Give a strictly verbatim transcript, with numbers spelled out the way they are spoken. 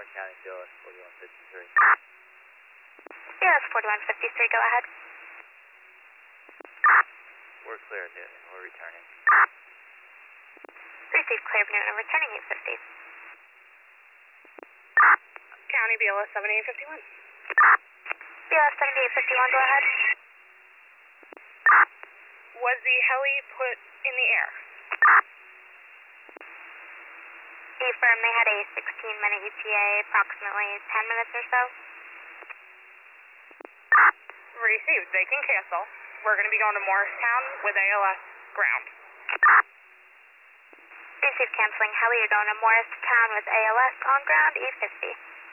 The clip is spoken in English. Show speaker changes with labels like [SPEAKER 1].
[SPEAKER 1] Morris County, B L S forty-one fifty-three.
[SPEAKER 2] B L S forty-one fifty-three, go ahead.
[SPEAKER 1] We're clear of it. We're returning.
[SPEAKER 2] Received clear of Newton, returning eight fifty.
[SPEAKER 3] County B L S seventy-eight fifty-one.
[SPEAKER 2] B L S seventy-eight fifty-one, go ahead.
[SPEAKER 3] Was the heli put in the air?
[SPEAKER 2] Affirm, they had a sixteen minute E T A, approximately ten minutes or so.
[SPEAKER 3] Received. They can cancel. We're going to be going to Morristown with A L S ground.
[SPEAKER 2] Received, canceling heli, you're going to Morristown with A L S on ground, eight fifty.